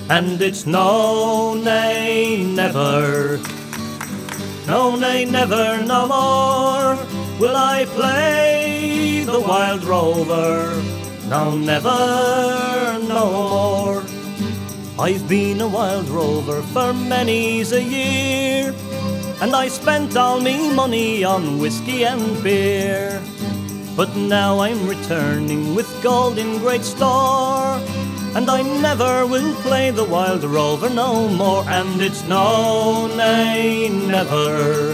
And it's no, nay, never, no, nay, never, no more will I play the wild rover. No, never, no more. I've been a wild rover for many's a year, and I spent all me money on whiskey and beer. But now I'm returning with gold in great store, and I never will play the wild rover no more. And it's no, nay, never,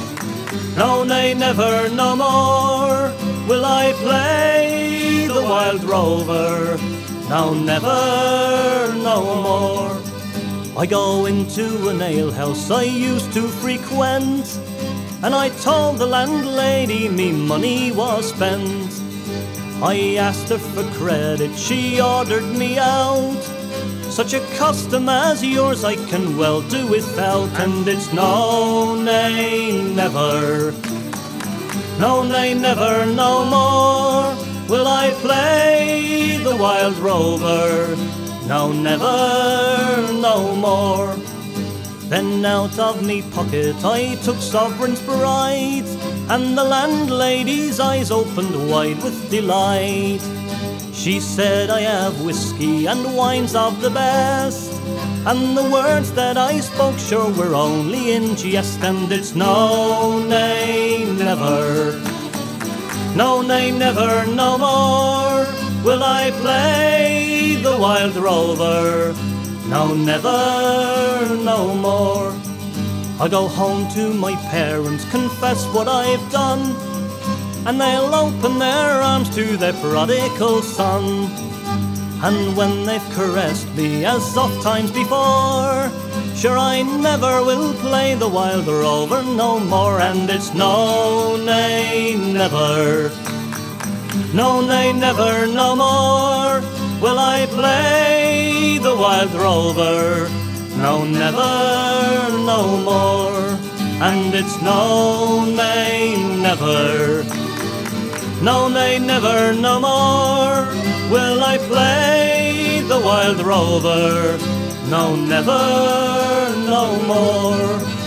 no, nay, never, no more will I play the wild rover. No, never, no more. I go into an alehouse I used to frequent, and I told the landlady me money was spent. I asked her for credit, she ordered me out. Such a custom as yours I can well do without. And it's no, nay, never, no, nay, never, no more will I play the wild rover. No, never, no more. Then out of me pocket I took sovereigns bright, and the landlady's eyes opened wide with delight. She said, I have whiskey and wines of the best, and the words that I spoke sure were only in jest. And it's no, nay, never, no, nay, never, no more will I play the wild rover. No, never, no more. I go home to my parents, confess what I've done, and they'll open their arms to their prodigal son. And when they've caressed me as oft times before, sure I never will play the wild rover no more. And it's no, nay, never, no, nay, never, no more will I play the wild rover. No, never, no more. And it's no, nay, never, no, nay, never, no more will I play the wild rover. No, never, no more.